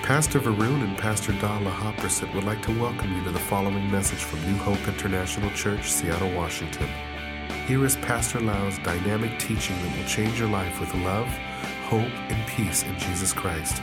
Pastor Varun and Pastor Dala Hopperson would like to welcome you to the following message from New Hope International Church, Seattle, Washington. Here is Pastor Lau's dynamic teaching that will change your life with love, hope, and peace in Jesus Christ.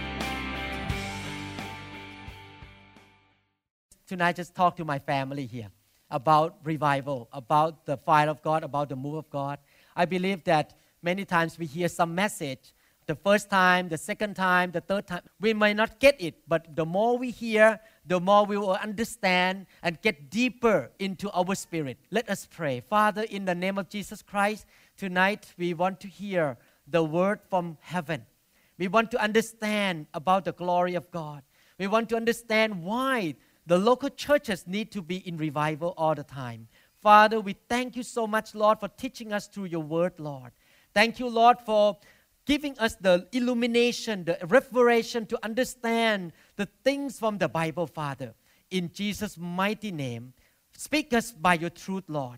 Tonight, just talk to my family here about revival, about the fire of God, about the move of God. I believe that many times we hear some message, the first time, the second time, the third time, we might not get it, but the more we hear, the more we will understand and get deeper into our spirit. Let us pray. Father, in the name of Jesus Christ, tonight we want to hear the word from heaven. We want to understand about the glory of God. We want to understand why the local churches need to be in revival all the time. Father, we thank you so much, Lord, for teaching us through your word, Lord. Thank you, Lord, for giving us the illumination, the revelation to understand the things from the Bible, Father. In Jesus' mighty name, speak us by your truth, Lord.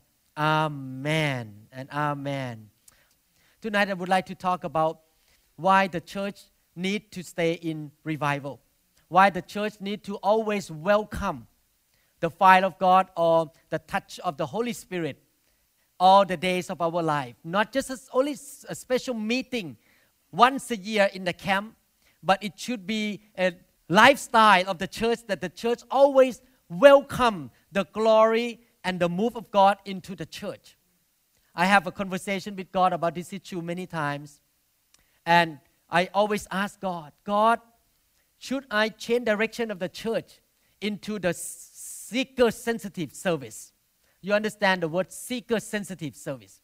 Amen and amen. Tonight, I would like to talk about why the church needs to stay in revival. Why the church needs to always welcome the fire of God or the touch of the Holy Spirit all the days of our life. Not just as only a special meeting once a year in the camp, but it should be a lifestyle of the church that the church always welcome the glory and the move of God into the church. I have a conversation with God about this issue many times, and I always ask God, should I change direction of the church into the seeker-sensitive service? You understand the word seeker-sensitive service.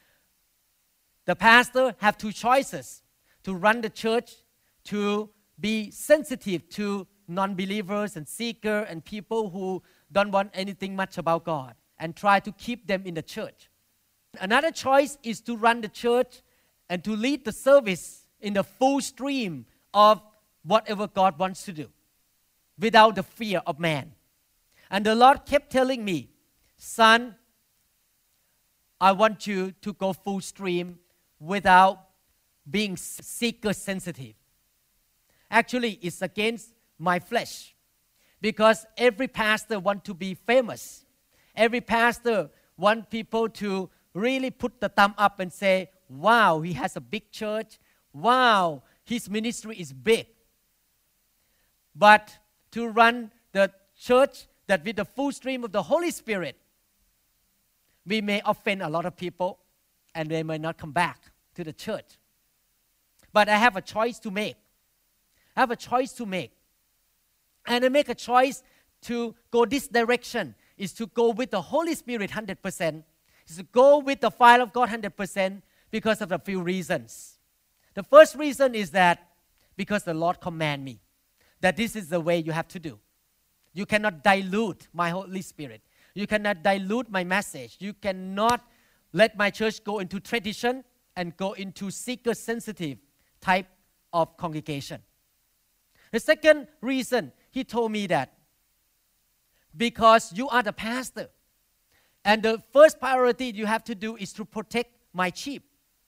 The pastor have two choices: to run the church, to be sensitive to non-believers and seeker and people who don't want anything much about God and try to keep them in the church. Another choice is to run the church and to lead the service in the full stream of whatever God wants to do without the fear of man. And the Lord kept telling me, son, I want you to go full stream without being seeker sensitive. Actually, it's against my flesh, because every pastor wants to be famous. Every pastor wants people to really put the thumb up and say, wow, he has a big church. Wow, his ministry is big. But to run the church that with the full stream of the Holy Spirit, we may offend a lot of people and they may not come back to the church. But I have a choice to make. And I make a choice to go this direction, is to go with the Holy Spirit 100%, is to go with the fire of God 100% because of a few reasons. The first reason is that because the Lord commanded me that this is the way you have to do. You cannot dilute my Holy Spirit. You cannot dilute my message. You cannot let my church go into tradition and go into seeker-sensitive type of congregation. The second reason, he told me that because you are the pastor, and the first priority you have to do is to protect my sheep.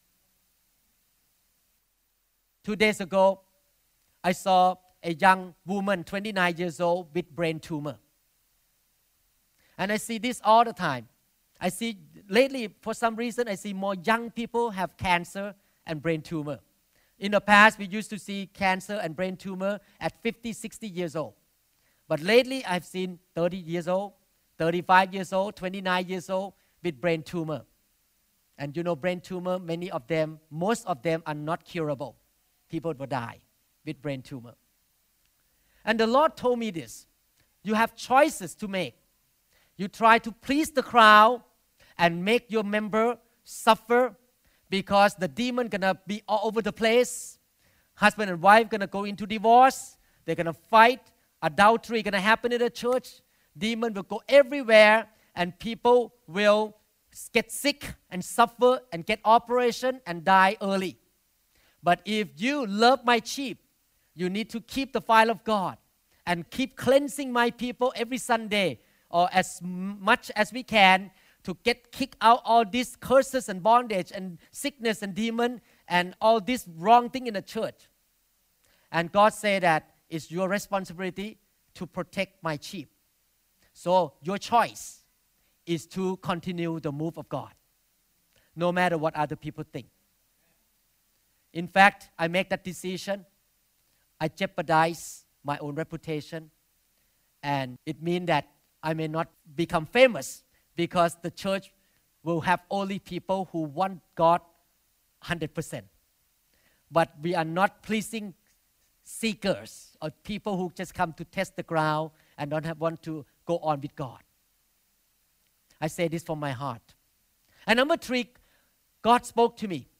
2 days ago, I saw a young woman, 29 years old, with brain tumor. And I see this all the time. I see lately, for some reason, I see more young people have cancer and brain tumor. In the past, we used to see cancer and brain tumor at 50, 60 years old. But lately, I've seen 30 years old, 35 years old, 29 years old with brain tumor. And you know, brain tumor, most of them are not curable. People will die with brain tumor. And the Lord told me this: you have choices to make. You try to please the crowd and make your member suffer because the demon gonna be all over the place. Husband and wife gonna go into divorce. They're gonna fight. Adultery gonna happen in the church. Demon will go everywhere, and people will get sick and suffer and get operation and die early. But if you love my sheep, you need to keep the fire of God and keep cleansing my people every Sunday, or as much as we can, to kick out all these curses and bondage and sickness and demon and all this wrong thing in the church. And God said that it's your responsibility to protect my sheep. So your choice is to continue the move of God, no matter what other people think. In fact, I make that decision. I jeopardize my own reputation, and it means that I may not become famous because the church will have only people who want God 100%. But we are not pleasing seekers or people who just come to test the ground and want to go on with God. I say this from my heart. And number 3, God spoke to me.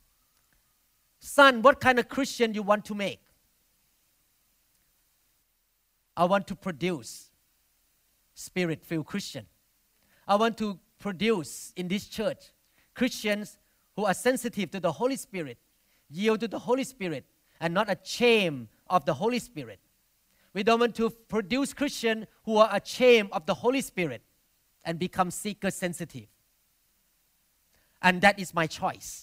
Son, what kind of Christian you want to make? I want to produce Spirit-filled Christian. I want to produce in this church Christians who are sensitive to the Holy Spirit, yield to the Holy Spirit, and not ashamed of the Holy Spirit. We don't want to produce Christians who are ashamed of the Holy Spirit and become seeker sensitive. And that is my choice.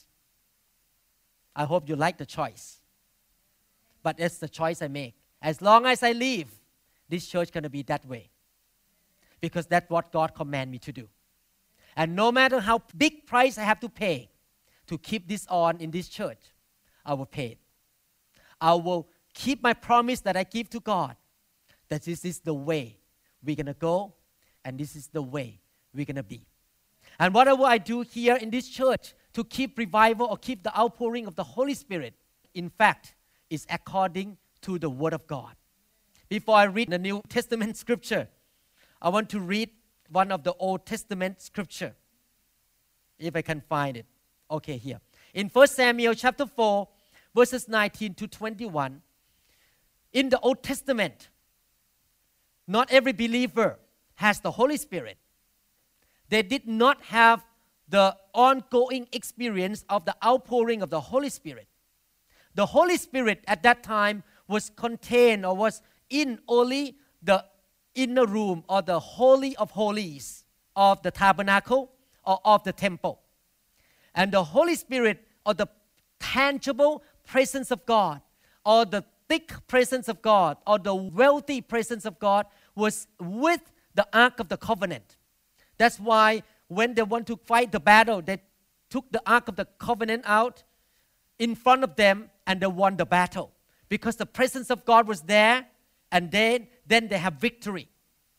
I hope you like the choice. But it's the choice I make. As long as I live, this church is going to be that way. Because that's what God commanded me to do. And no matter how big price I have to pay to keep this on in this church, I will pay it. I will keep my promise that I give to God, that this is the way we're going to go, and this is the way we're going to be. And whatever I do here in this church to keep revival or keep the outpouring of the Holy Spirit, in fact, is according to the Word of God. Before I read the New Testament scripture, I want to read one of the Old Testament scripture, if I can find it. Okay, here. In 1 Samuel chapter 4, verses 19 to 21, in the Old Testament, not every believer has the Holy Spirit. They did not have the ongoing experience of the outpouring of the Holy Spirit. The Holy Spirit at that time was contained or was in only the inner room or the Holy of Holies of the tabernacle or of the temple. And the Holy Spirit, or the tangible presence of God, or the thick presence of God, or the wealthy presence of God, was with the Ark of the Covenant. That's why when they want to fight the battle, they took the Ark of the Covenant out in front of them and they won the battle. Because the presence of God was there, and then they have victory.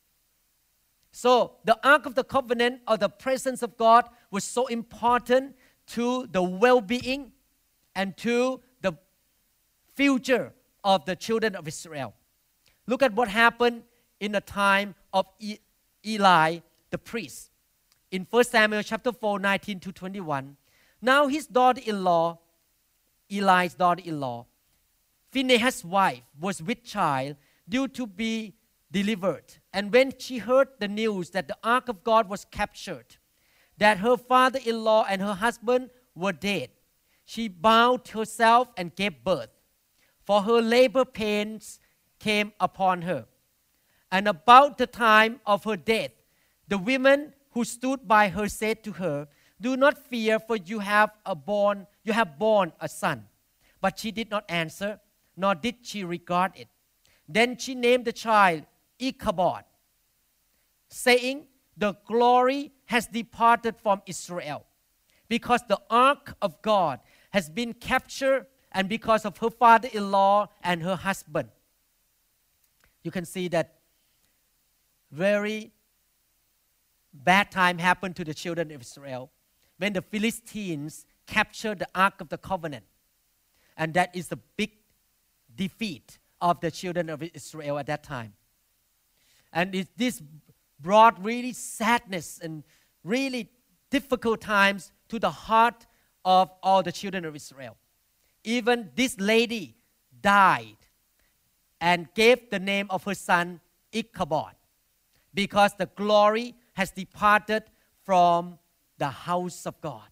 So the Ark of the Covenant, or the presence of God, was so important to the well-being and to the future of the children of Israel. Look at what happened in the time of Eli the priest. In 1 Samuel chapter 4, 19 to 21, now his daughter-in-law, Eli's daughter-in-law, Phinehas' wife, was with child due to be delivered. And when she heard the news that the ark of God was captured, that her father-in-law and her husband were dead, she bowed herself and gave birth. For her labor pains came upon her. And about the time of her death, the women who stood by her said to her, "Do not fear, for you have borne a son." But she did not answer, nor did she regard it. Then she named the child Ichabod, saying, "The glory has departed from Israel, because the ark of God has been captured, and because of her father-in-law and her husband." You can see that very bad time happened to the children of Israel when the Philistines captured the Ark of the Covenant. And that is the big defeat of the children of Israel at that time. And this brought really sadness and really difficult times to the heart of all the children of Israel. Even this lady died and gave the name of her son Ichabod, because the glory has departed from the house of God.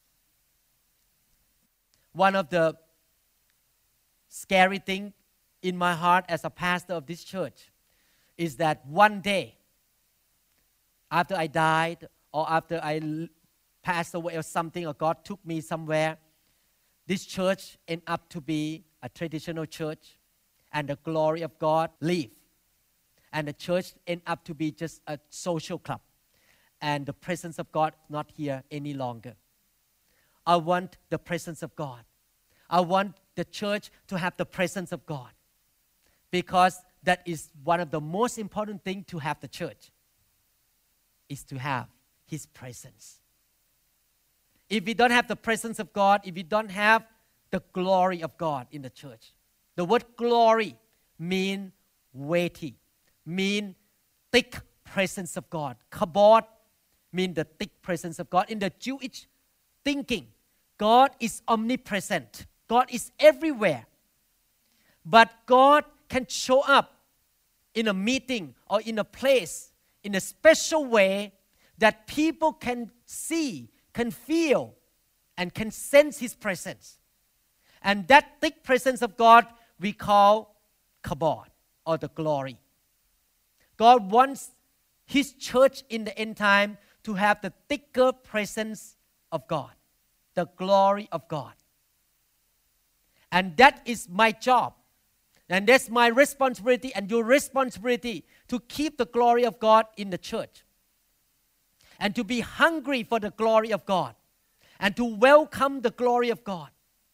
One of the scary things in my heart as a pastor of this church is that one day, after I died or after I passed away or something, or God took me somewhere, this church ended up to be a traditional church, and the glory of God leave. And the church end up to be just a social club. And the presence of God is not here any longer. I want the presence of God. I want the church to have the presence of God. Because that is one of the most important things to have the church, is to have His presence. If we don't have the presence of God, if we don't have the glory of God in the church, the word glory means weighty, means thick presence of God. Kabod means the thick presence of God. In the Jewish thinking, God is omnipresent. God is everywhere. But God can show up in a meeting or in a place in a special way that people can see, can feel, and can sense His presence. And that thick presence of God we call kabod, or the glory. God wants His church in the end time to have the thicker presence of God, the glory of God. And that is my job. And that's my responsibility and your responsibility, to keep the glory of God in the church. And to be hungry for the glory of God. And to welcome the glory of God.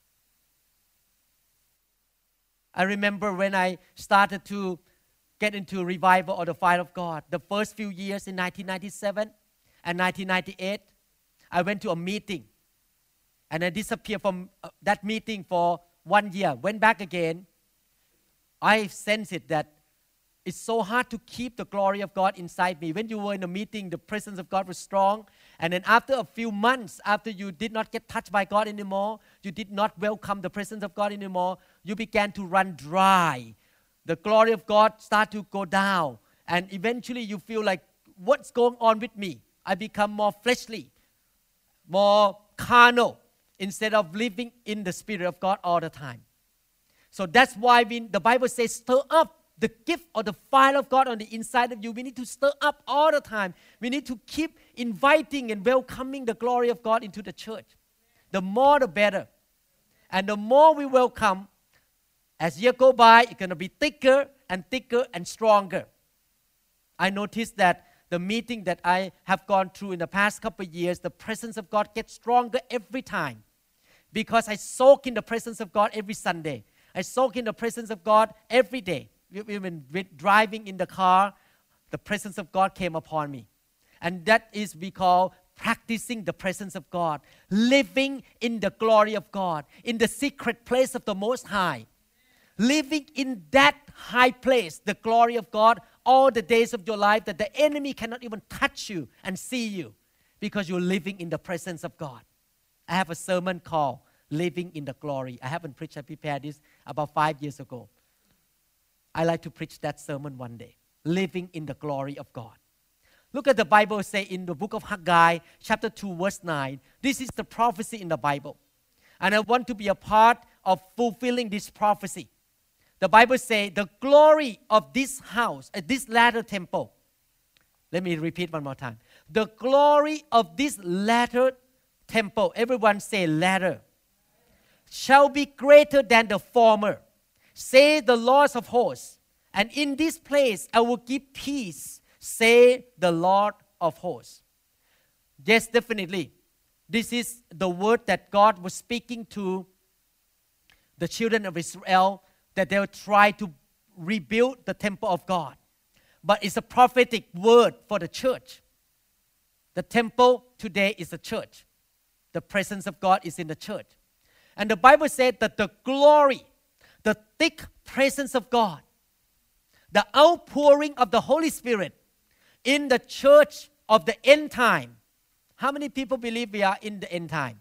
I remember when I started to get into revival or the fire of God, the first few years in 1997 and 1998, I went to a meeting. And I disappeared from that meeting for 1 year. Went back again. I sensed it that it's so hard to keep the glory of God inside me. When you were in a meeting, the presence of God was strong. And then after a few months, after you did not get touched by God anymore, you did not welcome the presence of God anymore, you began to run dry. The glory of God started to go down. And eventually you feel like, what's going on with me? I become more fleshly, more carnal, instead of living in the Spirit of God all the time. So that's why the Bible says, stir up the gift or the fire of God on the inside of you. We need to stir up all the time. We need to keep inviting and welcoming the glory of God into the church. The more, the better. And the more we welcome, as years go by, it's going to be thicker and stronger. I noticed that the meeting that I have gone through in the past couple of years, the presence of God gets stronger every time. Because I soak in the presence of God every Sunday. I soak in the presence of God every day. Even driving in the car, the presence of God came upon me. And that is we call practicing the presence of God. Living in the glory of God. In the secret place of the Most High. Living in that high place, the glory of God, all the days of your life, that the enemy cannot even touch you and see you. Because you're living in the presence of God. I have a sermon called Living in the Glory. I haven't preached, I prepared this about 5 years ago. I like to preach that sermon one day. Living in the glory of God. Look at the Bible say in the book of Haggai, chapter 2, verse 9. This is the prophecy in the Bible. And I want to be a part of fulfilling this prophecy. The Bible says, the glory of this house, this latter temple. Let me repeat one more time. The glory of this latter temple, everyone say latter, shall be greater than the former, say the Lord of hosts. And in this place I will give peace, say the Lord of hosts. Yes, definitely. This is the word that God was speaking to the children of Israel, that they will try to rebuild the temple of God. But it's a prophetic word for the church. The temple today is the church. The presence of God is in the church. And the Bible said that the glory, the thick presence of God, the outpouring of the Holy Spirit in the church of the end time. How many people believe we are in the end time?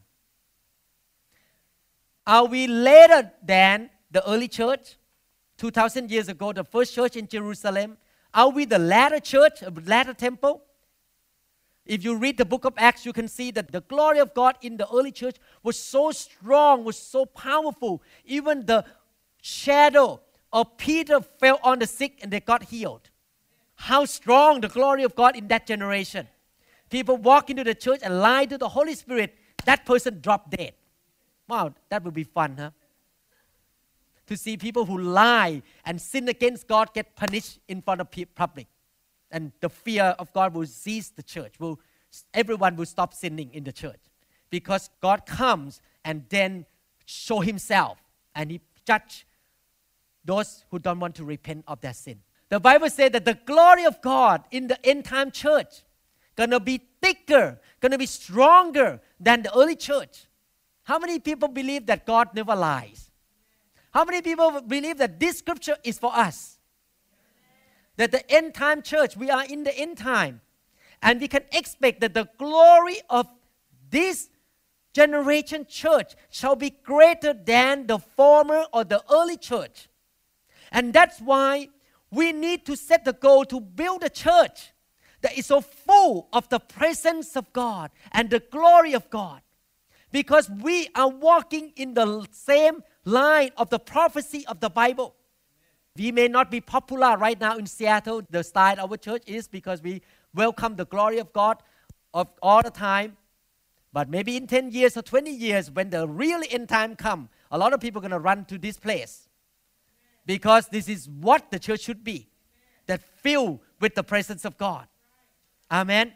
Are we later than the early church? 2,000 years ago, the first church in Jerusalem. Are we the latter church, latter temple? If you read the book of Acts, you can see that the glory of God in the early church was so strong, was so powerful. Even the shadow of Peter fell on the sick and they got healed. How strong the glory of God in that generation. People walk into the church and lie to the Holy Spirit. That person dropped dead. Wow, that would be fun, huh? to see people who lie and sin against God get punished in front of public. And the fear of God will seize the church. Everyone will stop sinning in the church. Because God comes and then show himself and he judge those who don't want to repent of their sin. The Bible says that the glory of God in the end time church gonna be thicker, gonna be stronger than the early church. How many people believe that God never lies? How many people believe that this scripture is for us? That the end time church, we are in the end time. And we can expect that the glory of this generation church shall be greater than the former or the early church. And that's why we need to set the goal to build a church that is so full of the presence of God and the glory of God. Because we are walking in the same line of the prophecy of the Bible. We may not be popular right now in Seattle. The style of our church is because we welcome the glory of God of all the time. But maybe in 10 years or 20 years, when the real end time comes, a lot of people are going to run to this place. Because this is what the church should be. That filled with the presence of God. Amen.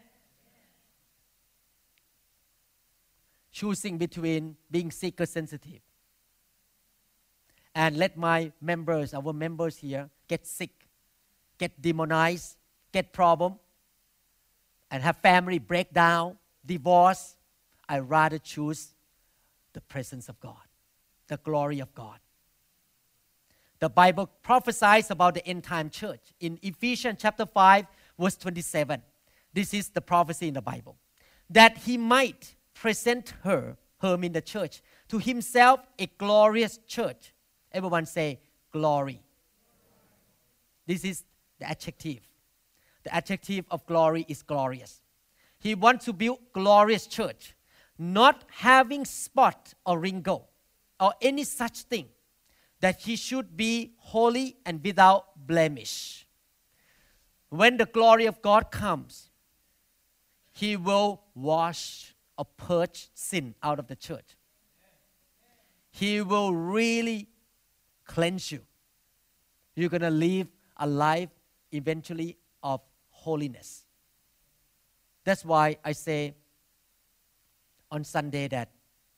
Choosing between being seeker sensitive and let my members, our members here, get sick, get demonized, get problem, and have family breakdown, divorce. I rather choose the presence of God, the glory of God. The Bible prophesies about the end time church. In Ephesians chapter 5, verse 27, this is the prophecy in the Bible. That he might present her in the church, to himself a glorious church. Everyone say, glory. This is the adjective. The adjective of glory is glorious. He wants to build glorious church, not having spot or wrinkle or any such thing, that he should be holy and without blemish. When the glory of God comes, he will wash or purge sin out of the church. He will really cleanse you. You're going to live a life eventually of holiness. That's why I say on Sunday that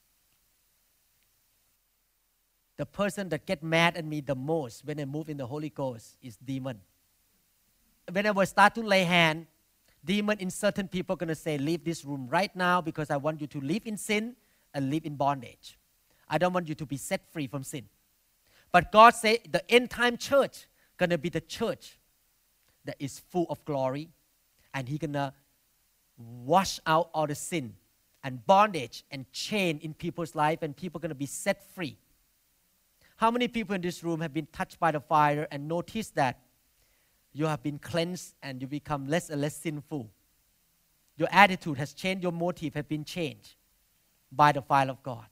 the person that get mad at me the most when I move in the Holy Ghost is demon. When I will start to lay hand, demon in certain people are going to say, leave this room right now because I want you to live in sin and live in bondage. I don't want you to be set free from sin. But God said the end time church going to be the church that is full of glory, and He's going to wash out all the sin and bondage and chain in people's life, and people are going to be set free. How many people in this room have been touched by the fire and noticed that you have been cleansed and you become less and less sinful? Your attitude has changed, your motive has been changed by the fire of God.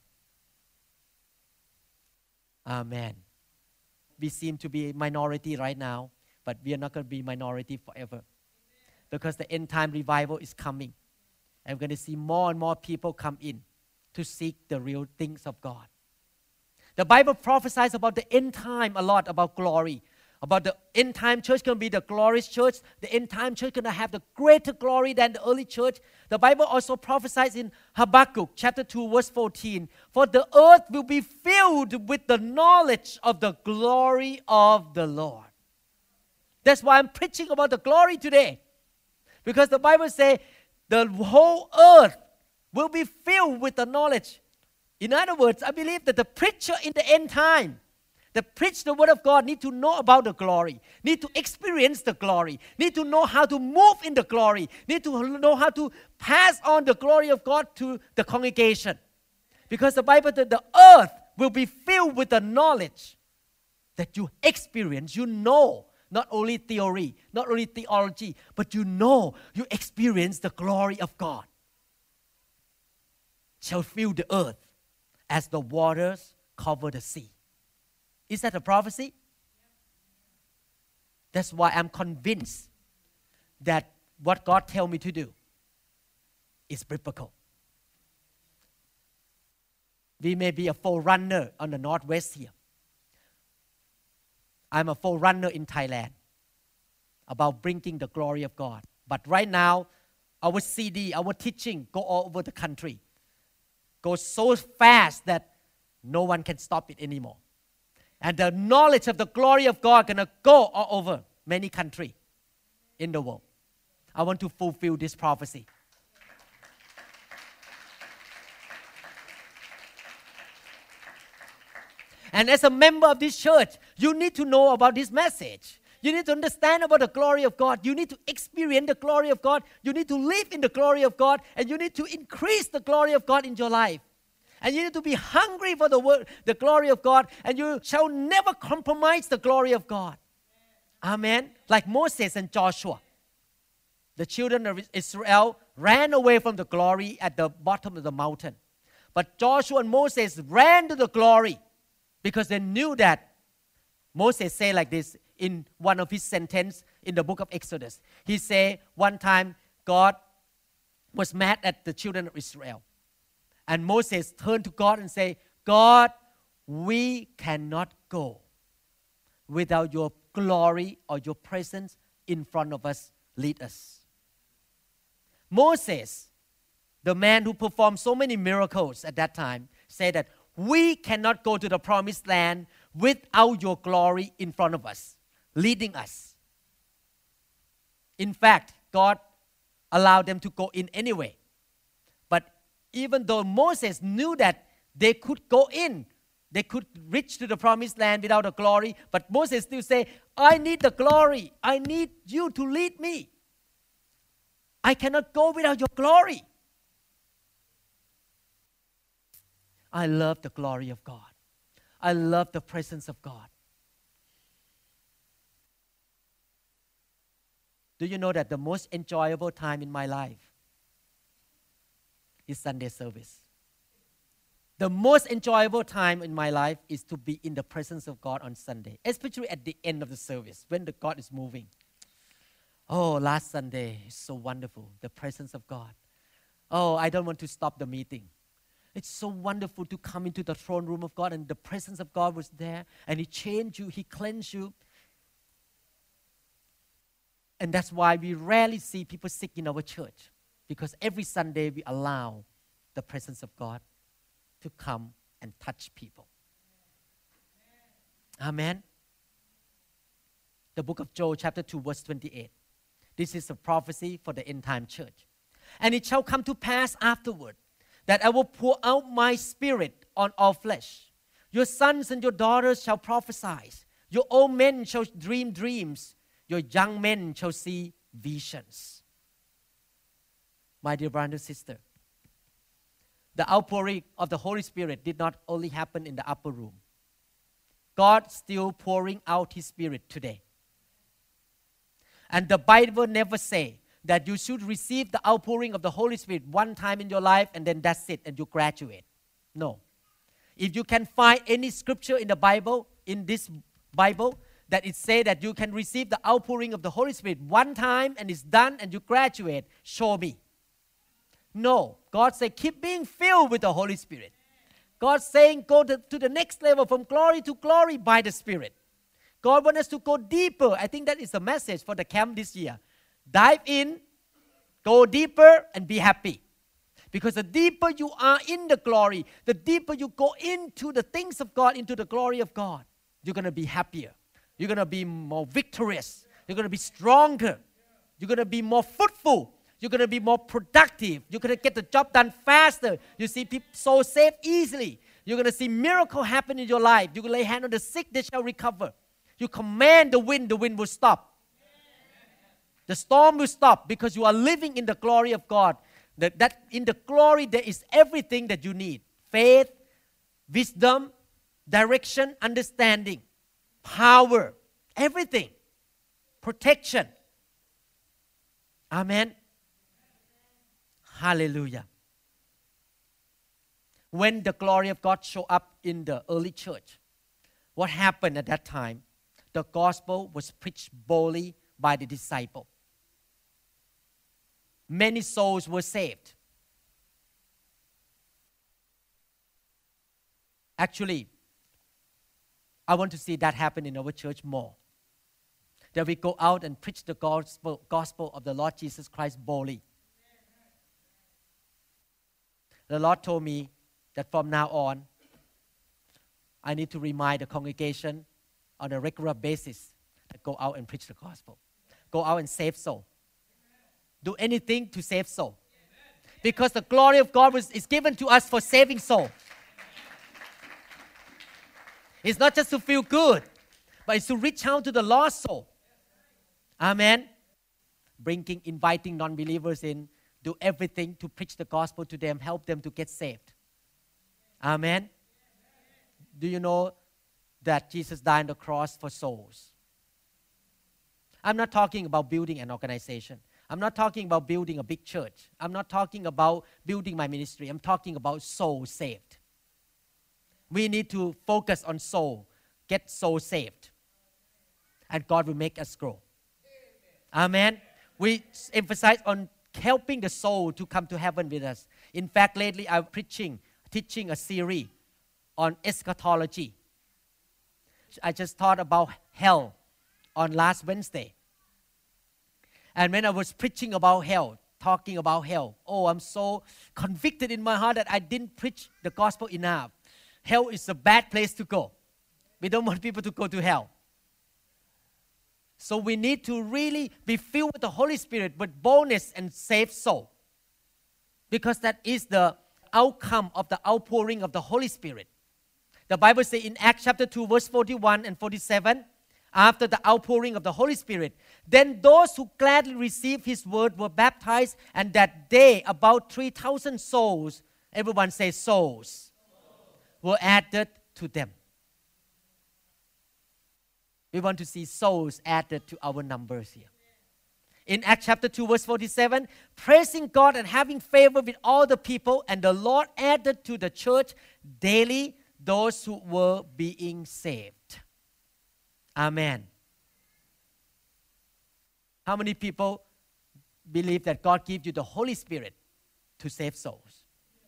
Amen. We seem to be a minority right now, but we are not going to be minority forever. Because the end time revival is coming. And we're going to see more and more people come in to seek the real things of God. The Bible prophesies about the end time a lot, about glory. About the end time church going to be the glorious church. The end time church going to have the greater glory than the early church. The Bible also prophesies in Habakkuk chapter 2 verse 14. For the earth will be filled with the knowledge of the glory of the Lord. That's why I'm preaching about the glory today. Because the Bible says the whole earth will be filled with the knowledge. In other words, I believe that the preacher in the end time, that preach the word of God, need to know about the glory, need to experience the glory, need to know how to move in the glory, need to know how to pass on the glory of God to the congregation. Because the Bible says the earth will be filled with the knowledge that you experience, you know. Not only theory, not only theology, but you know, you experience the glory of God. Shall fill the earth as the waters cover the sea. Is that a prophecy? That's why I'm convinced that what God tells me to do is biblical. We may be a forerunner on the northwest here. I'm a forerunner in Thailand about bringing the glory of God. But right now, our CD, our teaching go all over the country. Goes so fast that no one can stop it anymore. And the knowledge of the glory of God gonna go all over many countries in the world. I want to fulfill this prophecy. And as a member of this church, you need to know about this message. You need to understand about the glory of God. You need to experience the glory of God. You need to live in the glory of God. And you need to increase the glory of God in your life. And you need to be hungry for the word, the glory of God. And you shall never compromise the glory of God. Amen. Like Moses and Joshua. The children of Israel ran away from the glory at the bottom of the mountain. But Joshua and Moses ran to the glory because they knew that. Moses said like this in one of his sentences in the book of Exodus. He said one time God was mad at the children of Israel. And Moses turned to God and said, God, we cannot go without your glory or your presence in front of us. Lead us. Moses, the man who performed so many miracles at that time, said that we cannot go to the promised land without your glory in front of us, leading us. In fact, God allowed them to go in anyway. But even though Moses knew that they could go in, they could reach to the promised land without the glory, but Moses still say, I need the glory. I need you to lead me. I cannot go without your glory. I love the glory of God. I love the presence of God. Do you know that the most enjoyable time in my life is Sunday service? The most enjoyable time in my life is to be in the presence of God on Sunday, especially at the end of the service when the God is moving. Oh, last Sunday is so wonderful, the presence of God. Oh, I don't want to stop the meeting. It's so wonderful to come into the throne room of God and the presence of God was there and He changed you, He cleansed you. And that's why we rarely see people sick in our church, because every Sunday we allow the presence of God to come and touch people. Amen. The book of Joel chapter 2 verse 28. This is a prophecy for the end time church. And it shall come to pass afterward that I will pour out my spirit on all flesh. Your sons and your daughters shall prophesy. Your old men shall dream dreams. Your young men shall see visions. My dear brother and sister, the outpouring of the Holy Spirit did not only happen in the upper room. God still pouring out His Spirit today. And the Bible never say that you should receive the outpouring of the Holy Spirit one time in your life and then that's it and you graduate. No. If you can find any scripture in the Bible, in this Bible, that it say that you can receive the outpouring of the Holy Spirit one time and it's done and you graduate, show me. No. God said keep being filled with the Holy Spirit. God's saying go to the next level from glory to glory by the Spirit. God wants us to go deeper. I think that is the message for the camp this year. Dive in, go deeper, and be happy. Because the deeper you are in the glory, the deeper you go into the things of God, into the glory of God, you're going to be happier. You're going to be more victorious. You're going to be stronger. You're going to be more fruitful. You're going to be more productive. You're going to get the job done faster. You see people so saved easily. You're going to see miracle happen in your life. You can lay hand on the sick, they shall recover. You command the wind will stop. The storm will stop because you are living in the glory of God. That in the glory there is everything that you need. Faith, wisdom, direction, understanding, power, everything. Protection. Amen. Hallelujah. When the glory of God showed up in the early church, what happened at that time? The gospel was preached boldly by the disciple. Many souls were saved. Actually, I want to see that happen in our church more. That we go out and preach the gospel of the Lord Jesus Christ boldly. The Lord told me that from now on, I need to remind the congregation on a regular basis to go out and preach the gospel. Go out and save soul. Do anything to save soul. Because the glory of God is given to us for saving soul. It's not just to feel good, but it's to reach out to the lost soul. Amen. Inviting non-believers in, do everything to preach the gospel to them, help them to get saved. Amen. Do you know that Jesus died on the cross for souls? I'm not talking about building an organization. I'm not talking about building a big church. I'm not talking about building my ministry. I'm talking about souls saved. We need to focus on soul, get soul saved. And God will make us grow. Amen. We emphasize on helping the soul to come to heaven with us. In fact, lately I'm teaching a series on eschatology. I just thought about hell on last Wednesday. And when I was preaching about hell, talking about hell, I'm so convicted in my heart that I didn't preach the gospel enough. Hell is a bad place to go. We don't want people to go to hell. So we need to really be filled with the Holy Spirit with boldness and save soul. Because that is the outcome of the outpouring of the Holy Spirit. The Bible says in Acts chapter 2 verse 41 and 47, after the outpouring of the Holy Spirit, then those who gladly received His word were baptized, and that day about 3,000 souls, everyone say souls, were added to them. We want to see souls added to our numbers here. In Acts chapter 2 verse 47, praising God and having favor with all the people, and the Lord added to the church daily those who were being saved. Amen. How many people believe that God gives you the Holy Spirit to save souls?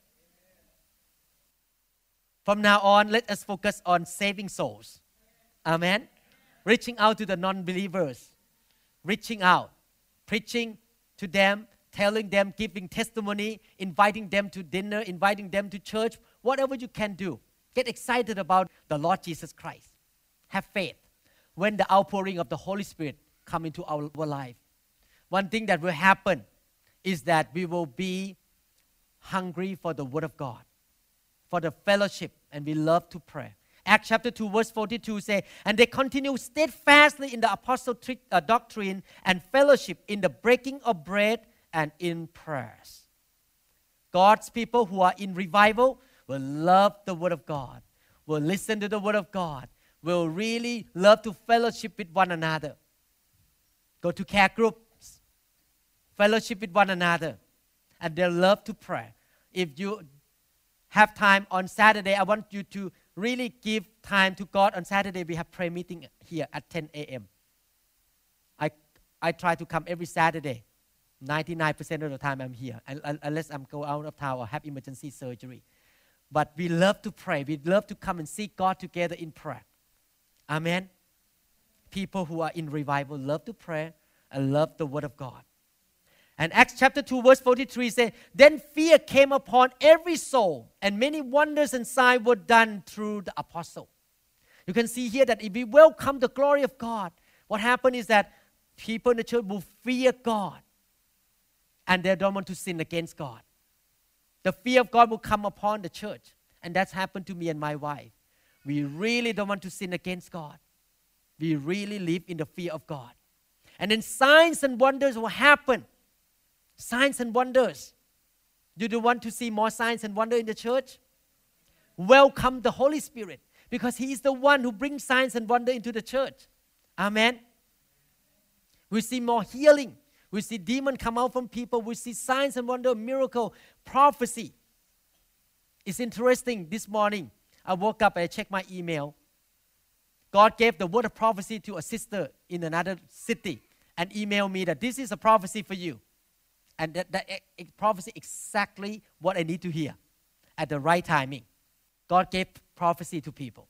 From now on, let us focus on saving souls. Amen. Reaching out to the non-believers. Reaching out. Preaching to them. Telling them, giving testimony. Inviting them to dinner. Inviting them to church. Whatever you can do. Get excited about the Lord Jesus Christ. Have faith. When the outpouring of the Holy Spirit come into our life, one thing that will happen is that we will be hungry for the Word of God, for the fellowship, and we love to pray. Acts chapter 2 verse 42 say, and they continue steadfastly in the apostolic doctrine and fellowship, in the breaking of bread and in prayers. God's people who are in revival will love the Word of God, will listen to the Word of God, will really love to fellowship with one another. Go to care groups, fellowship with one another, and they'll love to pray. If you have time on Saturday, I want you to really give time to God. On Saturday, we have prayer meeting here at 10 a.m. I try to come every Saturday. 99% of the time I'm here, unless I'm go out of town or have emergency surgery. But we love to pray. We love to come and seek God together in prayer. Amen. People who are in revival love to pray and love the Word of God. And Acts chapter 2 verse 43 says, then fear came upon every soul, and many wonders and signs were done through the apostle. You can see here that if we welcome the glory of God, what happened is that people in the church will fear God, and they don't want to sin against God. The fear of God will come upon the church, and that's happened to me and my wife. We really don't want to sin against God. We really live in the fear of God. And then signs and wonders will happen. Signs and wonders. Do you want to see more signs and wonders in the church? Welcome the Holy Spirit, because He is the one who brings signs and wonders into the church. Amen. We see more healing. We see demons come out from people. We see signs and wonders, miracle, prophecy. It's interesting. This morning, I woke up and I checked my email. God gave the word of prophecy to a sister in another city and emailed me that this is a prophecy for you. And that prophecy exactly what I need to hear at the right timing. God gave prophecy to people.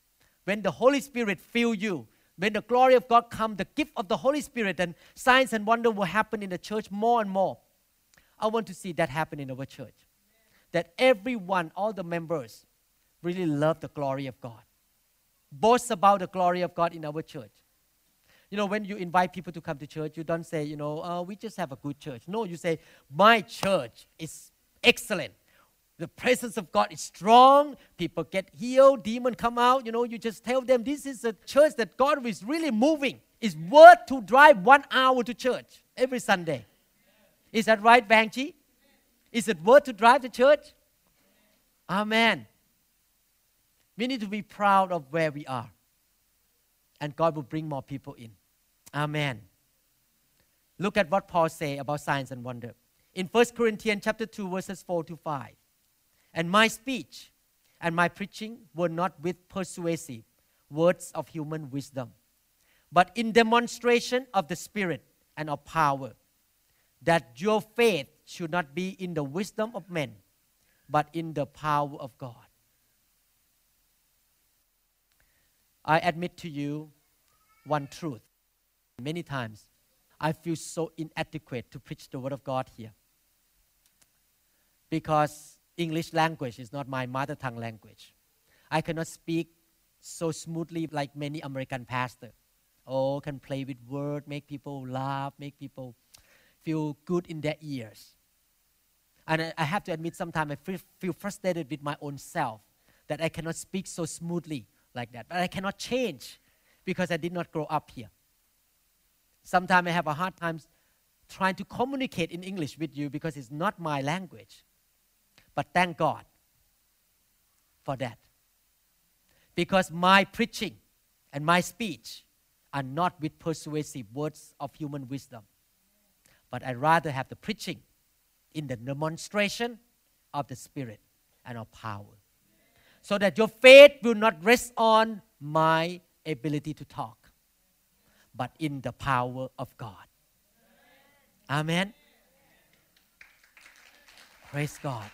when the Holy Spirit fill you, when the glory of God comes, the gift of the Holy Spirit, and signs and wonder will happen in the church more and more. I want to see that happen in our church. That everyone, all the members, really love the glory of God. Boast about the glory of God in our church. When you invite people to come to church, you don't say, we just have a good church. No, you say, my church is excellent. The presence of God is strong. People get healed. Demons come out. You just tell them this is a church that God is really moving. It's worth to drive 1 hour to church every Sunday. Is that right, Bangchi? Is it worth to drive to church? Amen. We need to be proud of where we are. And God will bring more people in. Amen. Look at what Paul says about signs and wonder. In 1 Corinthians chapter 2, verses 4 to 5. And my speech and my preaching were not with persuasive words of human wisdom, but in demonstration of the Spirit and of power, that your faith should not be in the wisdom of men, but in the power of God. I admit to you one truth. Many times, I feel so inadequate to preach the Word of God here, because English language is not my mother tongue language. I cannot speak so smoothly like many American pastors. Can play with words, make people laugh, make people feel good in their ears. And I have to admit, sometimes I feel frustrated with my own self that I cannot speak so smoothly like that. But I cannot change because I did not grow up here. Sometimes I have a hard time trying to communicate in English with you because it's not my language. But thank God for that. Because my preaching and my speech are not with persuasive words of human wisdom. But I'd rather have the preaching in the demonstration of the Spirit and of power. So that your faith will not rest on my ability to talk, but in the power of God. Amen. Praise God.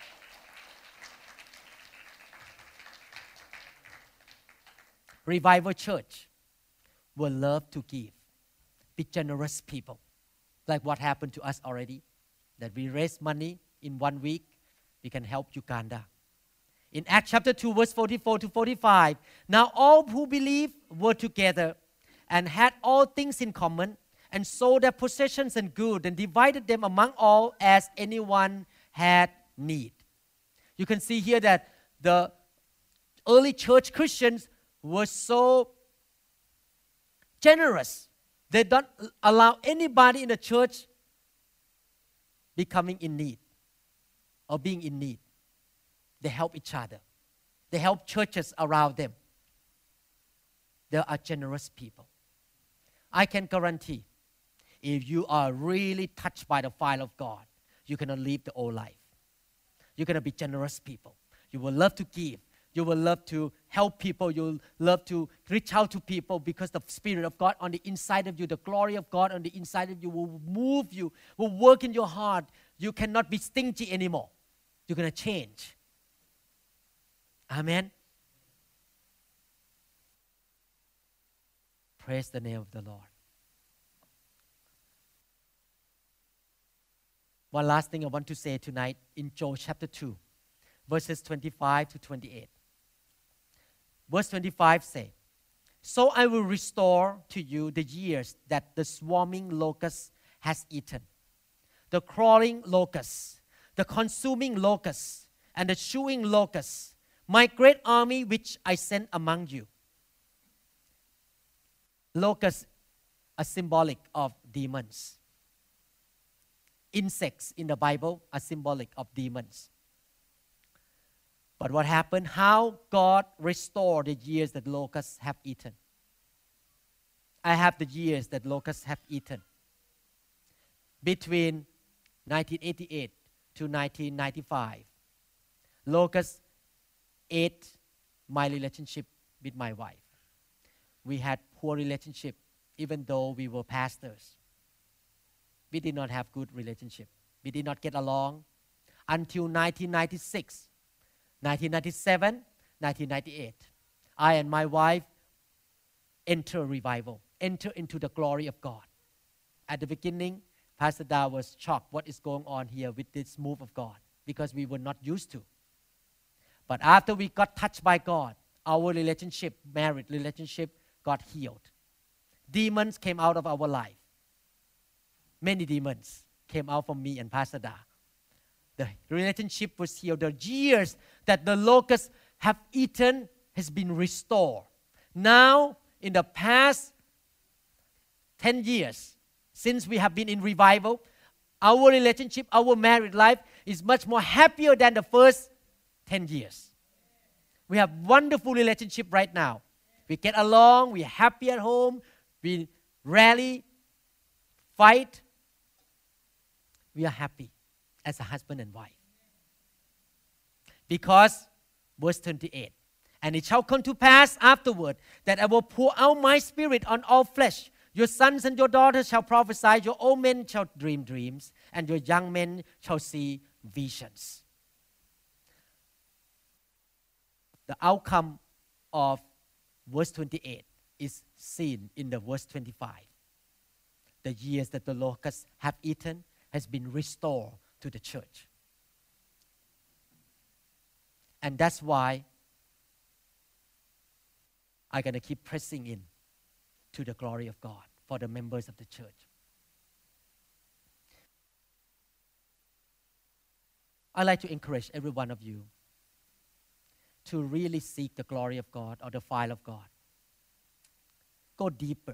Revival Church will love to give. Be generous people. Like what happened to us already. That we raised money in 1 week. We can help Uganda. In Acts chapter 2, verse 44 to 45. Now all who believed were together and had all things in common, and sold their possessions and goods, and divided them among all as anyone had need. You can see here that the early church Christians were so generous. They don't allow anybody in the church becoming in need or being in need. They help each other. They help churches around them. They are generous people. I can guarantee, if you are really touched by the fire of God, you're going to live the old life. You're going to be generous people. You will love to give. You will love to help people. You'll love to reach out to people because the Spirit of God on the inside of you, the glory of God on the inside of you will move you, will work in your heart. You cannot be stingy anymore. You're going to change. Amen. Praise the name of the Lord. One last thing I want to say tonight in Joel chapter 2, verses 25 to 28. Verse 25 says, So I will restore to you the years that the swarming locust has eaten, the crawling locust, the consuming locust, and the chewing locust, my great army which I sent among you. Locusts are symbolic of demons. Insects in the Bible are symbolic of demons. But what happened? How God restored the years that locusts have eaten. I have the years that locusts have eaten. Between 1988 to 1995, locusts ate my relationship with my wife. We had poor relationship, even though we were pastors. We did not have good relationship. We did not get along until 1996, 1997, 1998. I and my wife enter revival, enter into the glory of God. At the beginning, Pastor Da was shocked what is going on here with this move of God because we were not used to. But after we got touched by God, our relationship, marriage relationship, got healed. Demons came out of our life. Many demons came out from me and Pastor Da. The relationship was healed. The years that the locusts have eaten has been restored. Now, in the past 10 years, since we have been in revival, our relationship, our married life is much more happier than the first 10 years. We have wonderful relationship right now. We get along, we're happy at home, we rarely fight. We are happy as a husband and wife. Because, verse 28, and it shall come to pass afterward that I will pour out my spirit on all flesh. Your sons and your daughters shall prophesy, your old men shall dream dreams, and your young men shall see visions. The outcome of verse 28 is seen in the verse 25. The years that the locusts have eaten has been restored to the church. And that's why I'm going to keep pressing in to the glory of God for the members of the church. I'd like to encourage every one of you to really seek the glory of God or the fire of God. Go deeper.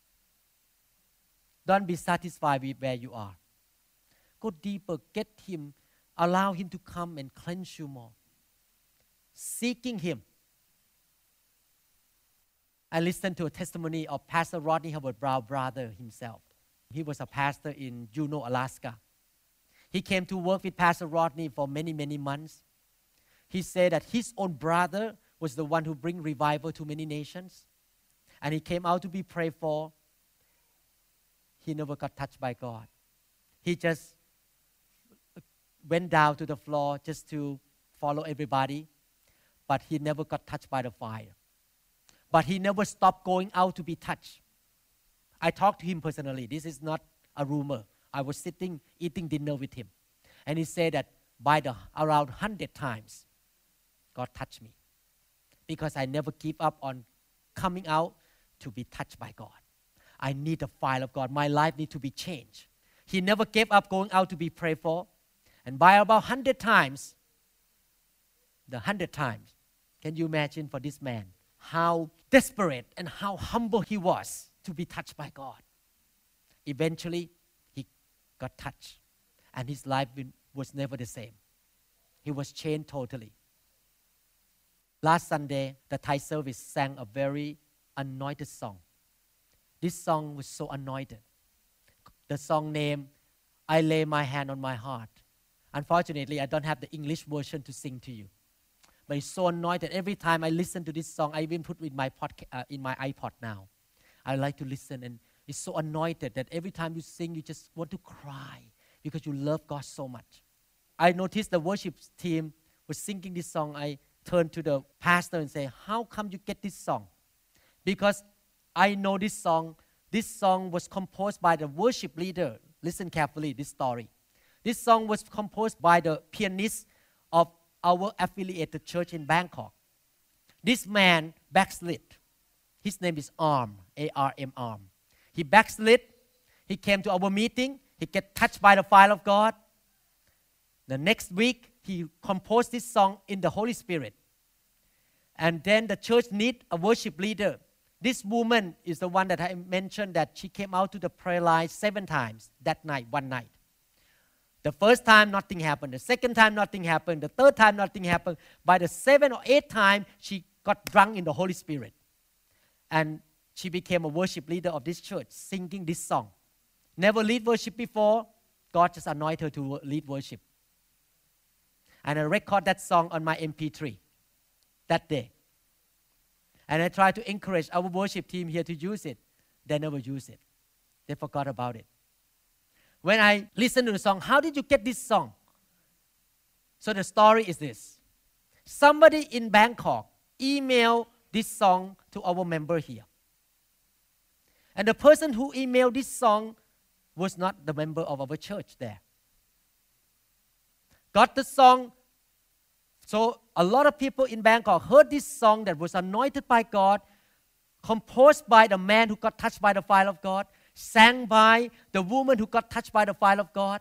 Don't be satisfied with where you are. Go deeper. Get Him. Allow Him to come and cleanse you more. Seeking Him. I listened to a testimony of Pastor Rodney Howard-Brown brother himself. He was a pastor in Juneau, Alaska. He came to work with Pastor Rodney for many, many months. He said that his own brother was the one who bring revival to many nations. And he came out to be prayed for. He never got touched by God. He just went down to the floor just to follow everybody. But he never got touched by the fire. But he never stopped going out to be touched. I talked to him personally. This is not a rumor. I was sitting, eating dinner with him. And he said that by the around 100 times, God touched me. Because I never give up on coming out to be touched by God. I need the fire of God. My life needs to be changed. He never gave up going out to be prayed for. And by about 100 times, the 100 times, can you imagine for this man how desperate and how humble he was to be touched by God? Eventually, he got touched. And his life was never the same. He was changed totally. Last Sunday, the Thai service sang a very anointed song. This song was so anointed. The song name, I Lay My Hand on My Heart. Unfortunately, I don't have the English version to sing to you. But it's so anointed. Every time I listen to this song, I even put it in my iPod now. I like to listen, and it's so anointed that every time you sing, you just want to cry because you love God so much. I noticed the worship team was singing this song. I turned to the pastor and say, how come you get this song? Because I know this song. This song was composed by the worship leader. Listen carefully, this story. This song was composed by the pianist of our affiliated church in Bangkok. This man backslid. His name is Arm, A-R-M, Arm. He backslid. He came to our meeting. He get touched by the fire of God. The next week, he composed this song in the Holy Spirit. And then the church need a worship leader. This woman is the one that I mentioned that she came out to the prayer line 7 times that night, one night. The first time, nothing happened. The second time, nothing happened. The third time, nothing happened. By the 7th or 8th time, she got drunk in the Holy Spirit. And she became a worship leader of this church, singing this song. Never lead worship before. God just anointed her to lead worship. And I record that song on my MP3 that day. And I try to encourage our worship team here to use it. They never use it. They forgot about it. When I listened to the song, how did you get this song? So the story is this. Somebody in Bangkok emailed this song to our member here. And the person who emailed this song was not the member of our church there. Got the song. So a lot of people in Bangkok heard this song that was anointed by God, composed by the man who got touched by the fire of God, sang by the woman who got touched by the fire of God.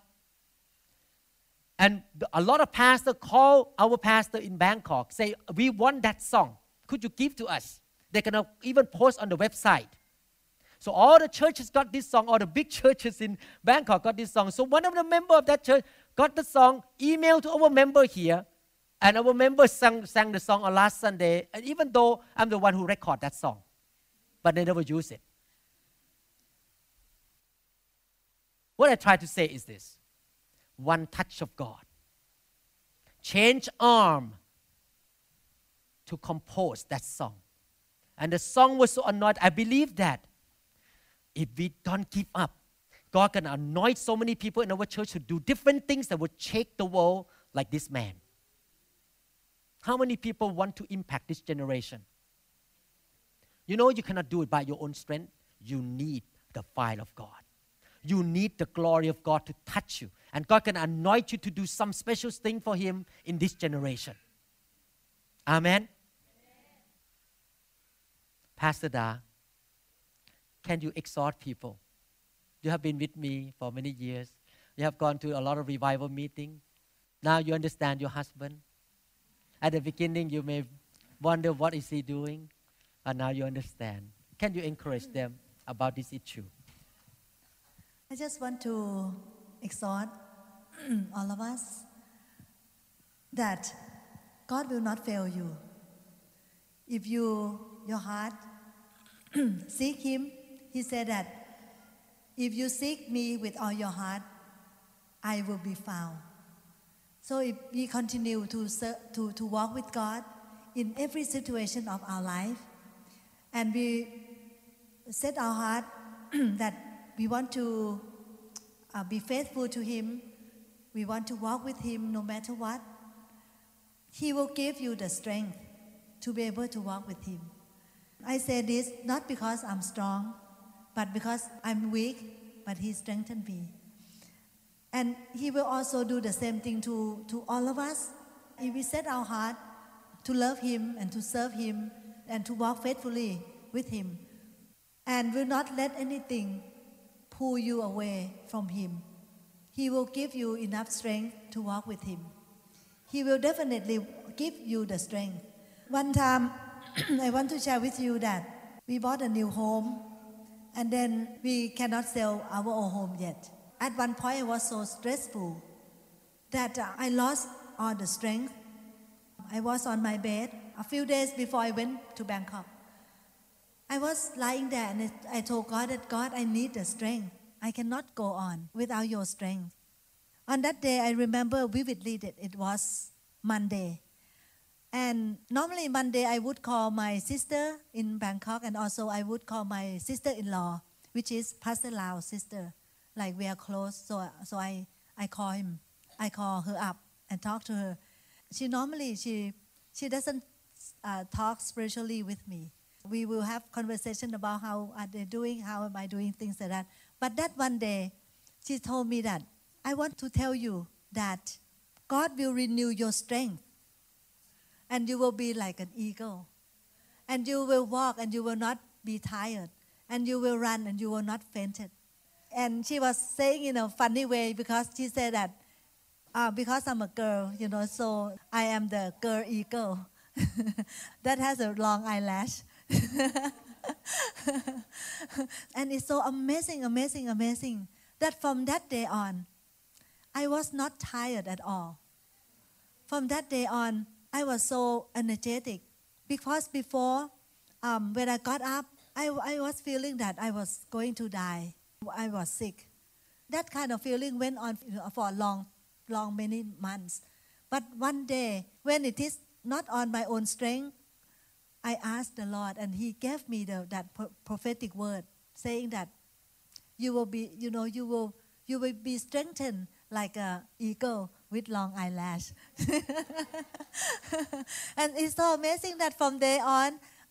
And a lot of pastors call our pastor in Bangkok, say, we want that song. Could you give to us? They can even post on the website. So all the churches got this song, all the big churches in Bangkok got this song. So one of the members of that church got the song, emailed to our member here, and our member sang the song on last Sunday, and even though I'm the one who recorded that song, but they never use it. What I try to say is this: one touch of God, change arm to compose that song. And the song was so anointed. I believe that if we don't give up, God can anoint so many people in our church to do different things that would shake the world like this man. How many people want to impact this generation? You know, you cannot do it by your own strength. You need the fire of God. You need the glory of God to touch you. And God can anoint you to do some special thing for Him in this generation. Amen? Pastor Da, can you exhort people? You have been with me for many years. You have gone to a lot of revival meetings. Now you understand your husband. At the beginning, you may wonder what is he doing, and now you understand. Can you encourage them about this issue? I just want to exhort all of us that God will not fail you. If your heart seek Him, He said that if you seek me with all your heart, I will be found. So if we continue to walk with God in every situation of our life, and we set our heart that we want to be faithful to Him, we want to walk with Him no matter what, He will give you the strength to be able to walk with Him. I say this not because I'm strong, but because I'm weak, but He strengthened me. And He will also do the same thing to all of us. If we set our heart to love Him and to serve Him and to walk faithfully with Him, and will not let anything pull you away from Him, He will give you enough strength to walk with Him. He will definitely give you the strength. One time, I want to share with you that we bought a new home, and then we cannot sell our old home yet. At one point, I was so stressful that I lost all the strength. I was on my bed a few days before I went to Bangkok. I was lying there and I told God that, God, I need the strength. I cannot go on without your strength. On that day, I remember vividly that it was Monday. And normally Monday, I would call my sister in Bangkok, and also I would call my sister-in-law, which is Pastor Lao's sister. Like we are close, so I call him. I call her up and talk to her. She doesn't talk spiritually with me. We will have conversation about how are they doing, how am I doing, things like that. But that one day, she told me that, I want to tell you that God will renew your strength. And you will be like an eagle. And you will walk and you will not be tired. And you will run and you will not faint. And she was saying in a funny way because she said that because I'm a girl, so I am the girl eagle that has a long eyelash. And it's so amazing that from that day on, I was not tired at all. From that day on, I was so energetic because before, when I got up, I was feeling that I was going to die. I was sick. That kind of feeling went on for many months. But one day, when it is not on my own strength, I asked the Lord, and He gave me that prophetic word, saying that you will be, you will be strengthened like an eagle with long eyelash. And it's so amazing that from day on,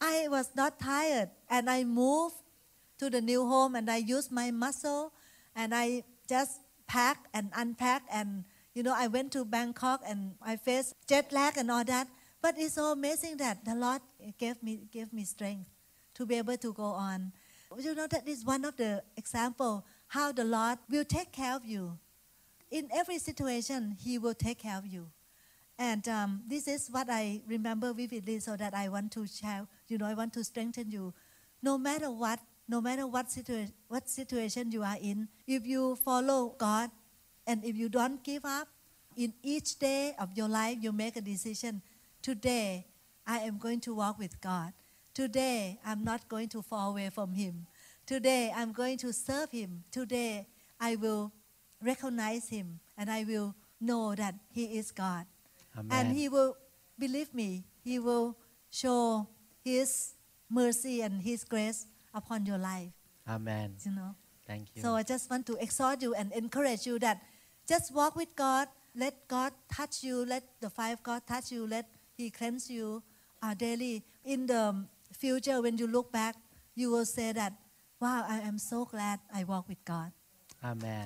I was not tired, and I moved to the new home, and I used my muscle, and I just pack and unpack, and I went to Bangkok, and I faced jet lag and all that. But it's so amazing that the Lord gave me strength to be able to go on. That is one of the example how the Lord will take care of you. In every situation, He will take care of you. And this is what I remember vividly, so that I want to share. I want to strengthen you. No matter what situation you are in, if you follow God, and if you don't give up, in each day of your life, you make a decision. Today, I am going to walk with God. Today, I'm not going to fall away from Him. Today, I'm going to serve Him. Today, I will recognize Him, and I will know that He is God. Amen. And He will, believe me, He will show His mercy and His grace upon your life. Amen. Thank you. So I just want to exhort you and encourage you that just walk with God. Let God touch you. Let the fire of God touch you. Let He cleanse you daily. In the future, when you look back, you will say that, wow, I am so glad I walk with God. Amen.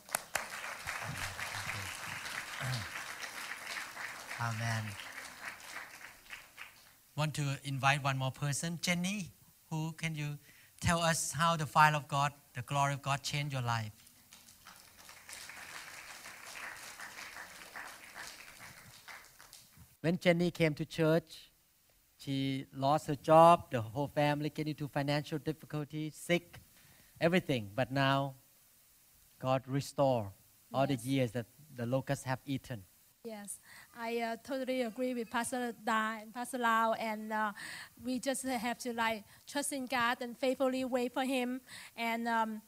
Amen. Want to invite one more person, Jenny. Who can you tell us how the fire of God, the glory of God, changed your life? When Jenny came to church, she lost her job. The whole family get into financial difficulty, sick, everything. But now, God restored all the years that the locusts have eaten. Yes, I totally agree with Pastor Da and Pastor Lau, and we just have to trust in God and faithfully wait for Him. And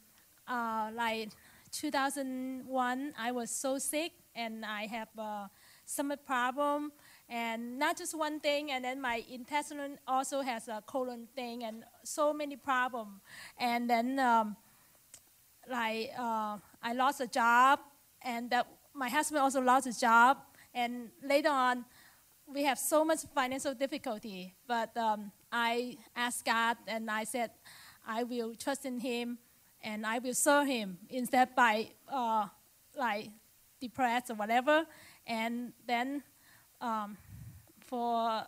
2001, I was so sick, and I have stomach problem, and not just one thing. And then my intestine also has a colon thing, and so many problems. And then I lost a job, and my husband also lost his job, and later on, we have so much financial difficulty. But I asked God, and I said, I will trust in Him, and I will serve Him instead by depressed or whatever. And then for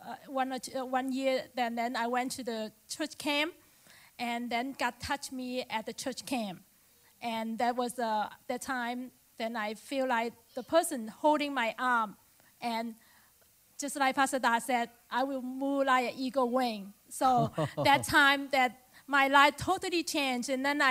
1 year, then I went to the church camp, and then God touched me at the church camp, and that was the time. Then I feel like the person holding my arm, and just like Pastor Da said, I will move like an eagle wing. So that time that my life totally changed, and then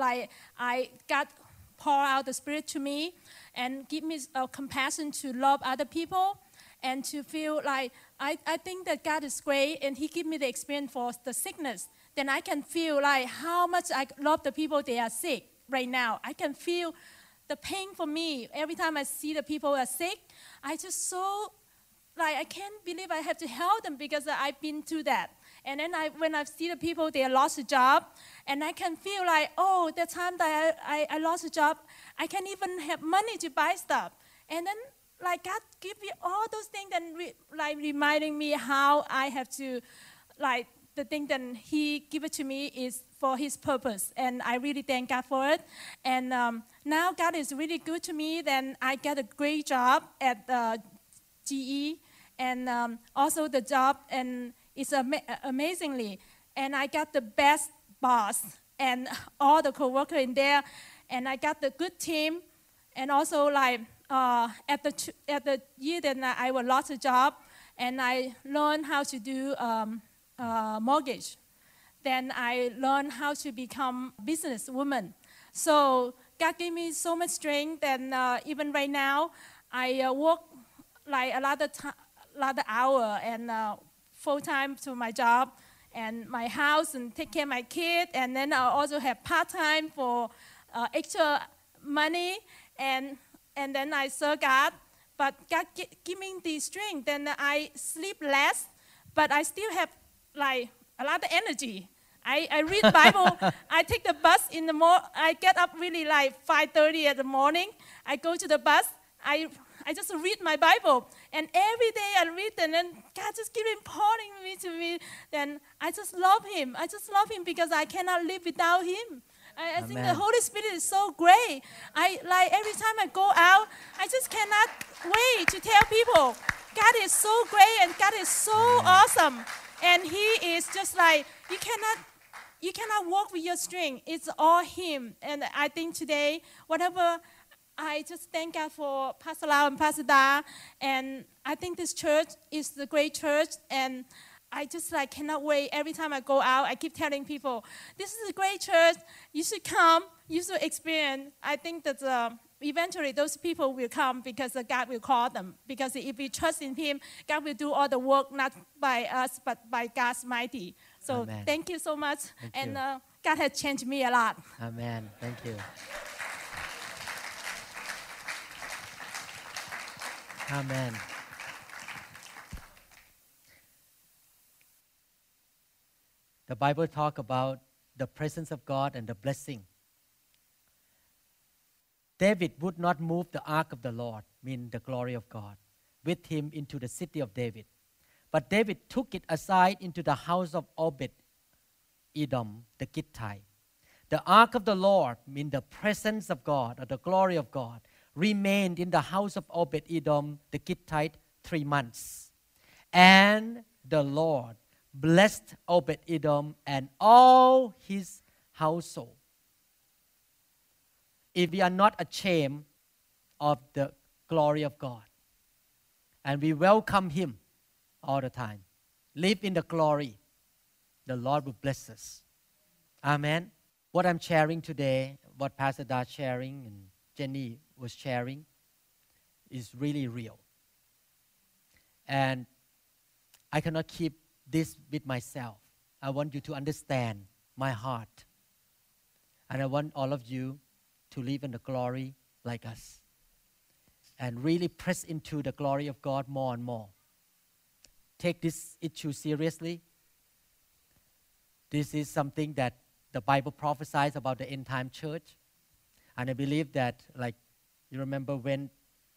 I got pour out the Spirit to me, and give me compassion to love other people, and to feel like I think that God is great, and He gave me the experience for the sickness. Then I can feel like how much I love the people they are sick right now. I can feel the pain for me. Every time I see the people are sick, I just I can't believe I have to help them because I've been through that. And then when I see the people, they lost a job, and I can feel like, oh, the time that I lost a job, I can't even have money to buy stuff. And then God give me all those things and reminding me how I have to, the thing that He give it to me is for His purpose, and I really thank God for it. And now God is really good to me. Then I get a great job at GE, and also the job, and it's amazingly. And I got the best boss and all the co-workers in there, and I got the good team, and also at the year that I lost a job, and I learned how to do mortgage. Then I learned how to become a businesswoman. So God gave me so much strength, and even right now, I work a lot of hour and full time to my job and my house, and take care of my kid, and then I also have part time for extra money, and then I serve God. But God give me the strength. Then I sleep less, but I still have a lot of energy. I read Bible. I take the bus in the morning. I get up really 5:30 in the morning. I go to the bus. I just read my Bible, and every day I read, and then God just keep imparting to me then I just love him. I just love him because I cannot live without him. I think the Amen. Holy Spirit is so great. I like every time I go out, I just cannot wait to tell people, God is so great and God is so awesome. And he is just like, you cannot walk with your strength. It's all him. And I think today, whatever, I just thank God for Pastor Lau and Pastor Da. And I think this church is the great church. And I just like cannot wait. Every time I go out, I keep telling people, this is a great church. You should come. You should experience. I think that eventually those people will come because God will call them. Because if we trust in him, God will do all the work, not by us, but by God's mighty. So Amen. thank you so much. Thank and you. God has changed me a lot. Amen. Thank you. Amen. The Bible talk about the presence of God and the blessing. David would not move the ark of the Lord, mean the glory of God, with him into the city of David. But David took it aside into the house of Obed-Edom, the Gittite. The ark of the Lord, mean the presence of God or the glory of God, remained in the house of Obed-Edom, the Gittite, 3 months. And the Lord blessed Obed-Edom and all his household. If we are not ashamed of the glory of God and we welcome him all the time, live in the glory, the Lord will bless us. Amen. What I'm sharing today, what Pastor Da sharing and Jenny was sharing, is really real. And I cannot keep this with myself. I want you to understand my heart. And I want all of you to live in the glory like us. And really press into the glory of God more and more. Take this issue seriously. This is something that the Bible prophesies about the end time church. And I believe that, like, you remember when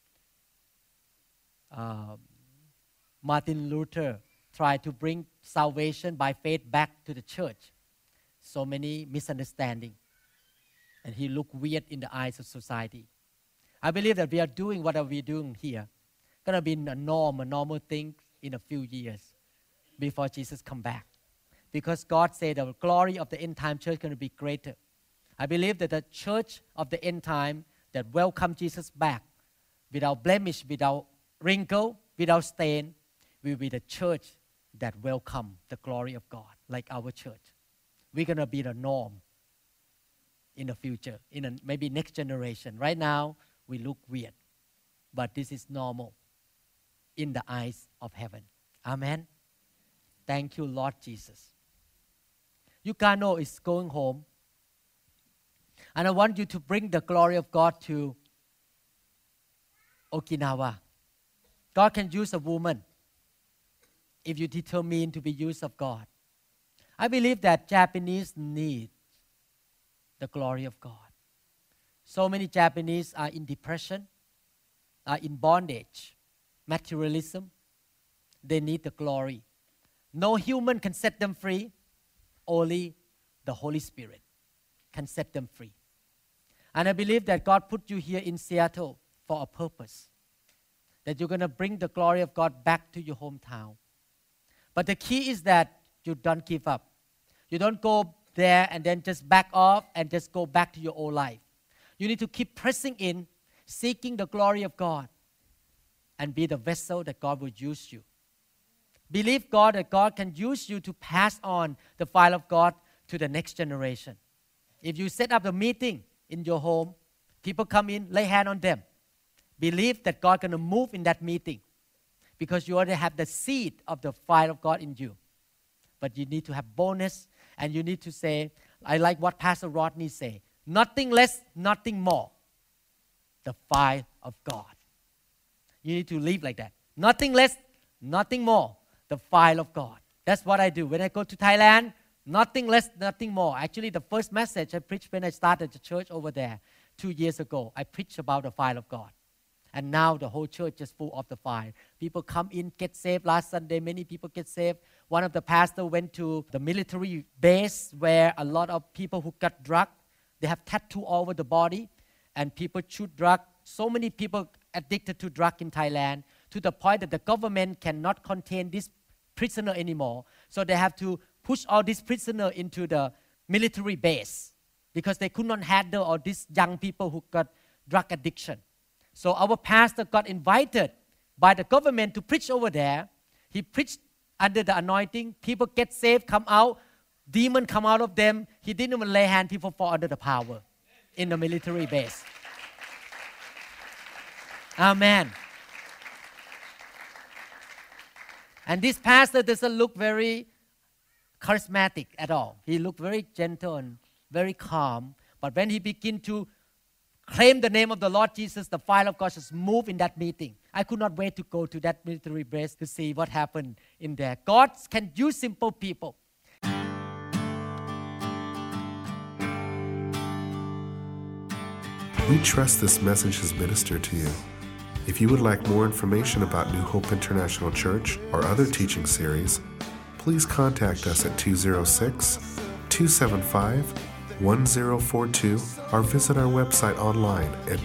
Martin Luther tried to bring salvation by faith back to the church. So many misunderstandings. And he looked weird in the eyes of society. I believe that we are doing what we're doing here. Going to be a normal thing in a few years before Jesus come back. Because God said the glory of the end time church is going to be greater. I believe that the church of the end time that welcome Jesus back without blemish, without wrinkle, without stain, will be the church that welcome the glory of God, like our church. We're going to be the norm in the future, in maybe next generation. Right now, we look weird, but this is normal in the eyes of heaven. Amen. Thank you, Lord Jesus. Yukano is going home, and I want you to bring the glory of God to Okinawa. God can use a woman if you determine to be used of God. I believe that Japanese need the glory of God. So many Japanese are in depression, are in bondage, materialism. They need the glory. No human can set them free. Only the Holy Spirit can set them free. And I believe that God put you here in Seattle for a purpose. That you're going to bring the glory of God back to your hometown. But the key is that you don't give up. You don't go there and then just back off and just go back to your old life. You need to keep pressing in, seeking the glory of God, and be the vessel that God will use you. Believe God that God can use you to pass on the fire of God to the next generation. If you set up a meeting in your home, people come in, lay hand on them. Believe that God is going to move in that meeting because you already have the seed of the fire of God in you. But you need to have boldness, and you need to say, I like what Pastor Rodney say, nothing less, nothing more. The fire of God. You need to live like that. Nothing less, nothing more. The fire of God. That's what I do. When I go to Thailand, nothing less, nothing more. Actually, the first message I preached when I started the church over there 2 years ago, I preached about the fire of God. And now the whole church is full of the fire. People come in, get saved. Last Sunday, many people get saved. one of the pastors went to the military base where a lot of people who got drug, they have tattoo all over the body, and people shoot drug. So many people addicted to drug in Thailand, to the point that the government cannot contain this prisoner anymore. So they have to push all these prisoners into the military base because they could not handle all these young people who got drug addiction. So our pastor got invited by the government to preach over there. He preached under the anointing. People get saved, come out. Demons come out of them. He didn't even lay hands. People fall under the power in the military base. Amen. And this pastor doesn't look very charismatic at all. He looked very gentle and very calm. But when he began to claim the name of the Lord Jesus, the fire of God just moved in that meeting. I could not wait to go to that military base to see what happened in there. God can use simple people. We trust this message has ministered to you. If you would like more information about New Hope International Church or other teaching series, please contact us at 206-275-1042 or visit our website online at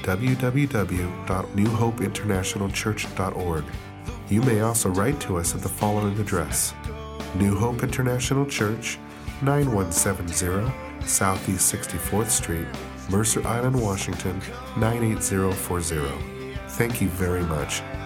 www.newhopeinternationalchurch.org. You may also write to us at the following address: New Hope International Church, 9170 Southeast 64th Street, Mercer Island, Washington, 98040. Thank you very much.